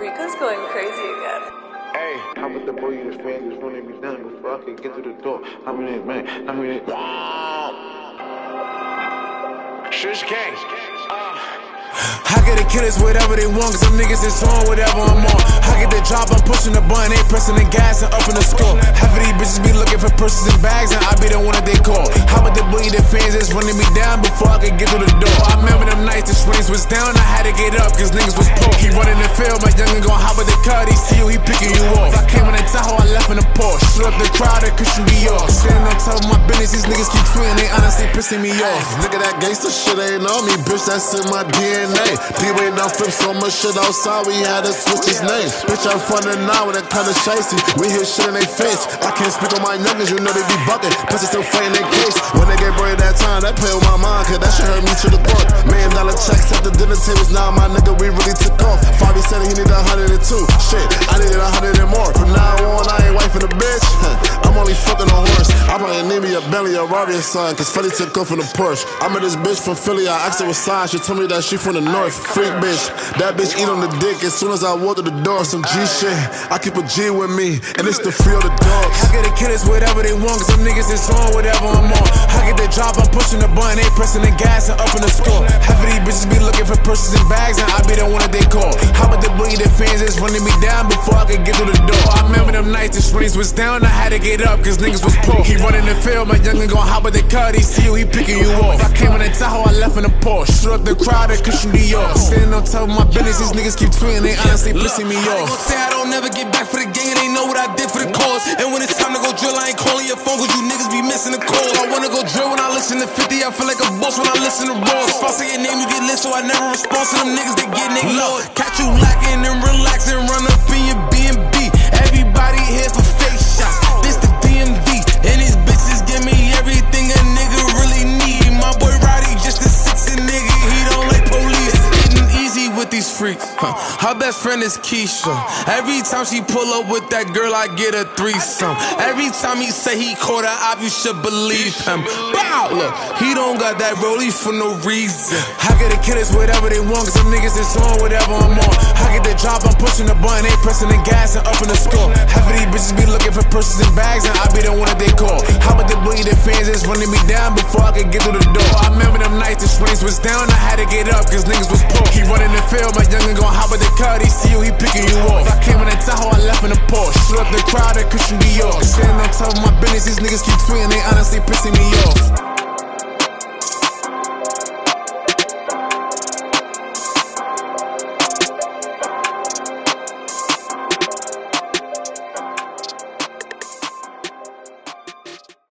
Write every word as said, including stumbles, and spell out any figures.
Rico's going crazy again. Hey, how about the boy you the fans just running me down before I could get to the door? I mean it, man. I mean it. Shush gang. I get the killers whatever they want, cause some niggas is on whatever I'm on. I get the job, I'm pushing the button, they pressing the gas and up in the score. Half of these bitches be looking for purses and bags, and I be the one that they call. How about the bully, the fans is running me down before I could get through the door? I remember them nights, the swings was down, I had to get up, cause niggas was poor. He running the field, my youngin' gon' hop with the cut, he see you, he picking you off. I came in the Tahoe, I left in the Porsche. Shoot up the crowd at Christian Dior. Standing on top of my business, these niggas keep tweeting, they honestly pissing me off. Nigga, that gangsta shit ain't on me, bitch, that's in my D N A. D-Way done flip so much shit outside, we had to switch his name. Bitch, I'm frontin' now with that kinda shicey. We hear shit in they face. I can't speak on my youngins, you know they be buckin'. Plus it's still fighting their case. When they get buried that time, that play with my mind, cause that shit hurt me to the throat. Million dollar checks at the dinner tables, now my nigga, we really took off. Fabi said he needed a hundred and two. Shit, I needed a hundred and more. From now on, I ain't wifing a bitch. I'm only fucking a horse. I probably need me a Bentley or Rari or something, cause Fetty took off in the Porsche. I met this bitch from Philly, I asked her what size, she told me that she from the north. Freak bitch, that bitch eat on the dick as soon as I walk to the door. Some G shit, I keep a G with me, and it's the free of the dogs. I get the killers whatever they want, cause some niggas is on whatever I'm on. I get the job, I'm pushing the button, they pressing the gas and up in the score. Half of these bitches be looking for purses and bags, and I be the one that they call. How about the bully, the fans is running me down before I could get through the door? I remember them nights, the swings was down, I had to get up, cause niggas was poor. He running the field, my youngin' gon' hop with the cut, he see you, he picking you off. I came in the Tahoe, I left in the Porsche. Shoot up the crowd at Christian Dior. Standing on top of my business, these niggas keep tweeting, they honestly pissing me off. I ain't gon' say I don't never get back for the gang, they know what I did for the cause. And when it's time to go drill, I ain't calling your phone, cause you niggas be missing the call. I wanna go drill when I listen to fifty, I feel like a boss when I listen to Ross. If I say your name, you get lit, so I never respond to them niggas, they get ignored. Catch you lacking and relax and run up in your B and B. Everybody here for fake shots, this the D M V. And these bitches give me everything a nigga really need. My boy Roddy just a sixty nigga, he don't like police. Getting easy with these freaks, huh? Her best friend is Keisha. Every time she pull up with that girl, I get a threesome. Every time he say he caught her op, you should believe him. Bow, look, he don't got that rollie for no reason. I get the killers whatever they want, cause some niggas is on whatever I'm on. I get the job, I'm pushing the button, they pressing the gas and up in the score. Half of these bitches be looking for purses and bags, and I be the one that they call. How about the bully, the fans is running me down before I could get through the door? I remember them nights, the swings was down, I had to get up, cause niggas was poor. He running the field, my youngin' gon' hop with the cut, he see you, he picking you off. I came in the Tahoe, I left in the Porsche. Shoot up the crowd at Christian Dior. Standing on top of my business, these niggas keep tweeting, they honestly pissing me off.